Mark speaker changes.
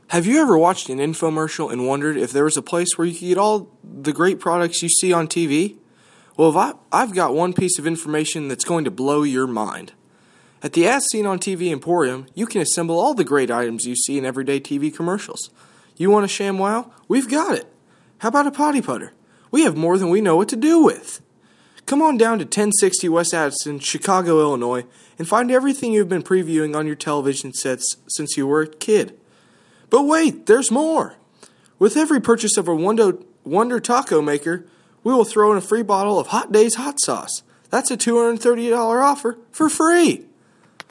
Speaker 1: Have you ever watched an infomercial and wondered if there was a place where you could get all the great products you see on TV? Well, I've got one piece of information that's going to blow your mind. At the As Seen on TV Emporium, you can assemble all the great items you see in everyday TV commercials. You want a ShamWow? We've got it. How about a potty putter? We have more than we know what to do with. Come on down to 1060 West Addison, Chicago, Illinois, and find everything you've been previewing on your television sets since you were a kid. But wait, there's more! With every purchase of a Wonder Taco Maker, we will throw in a free bottle of Hot Days hot sauce. That's a $230 offer for free!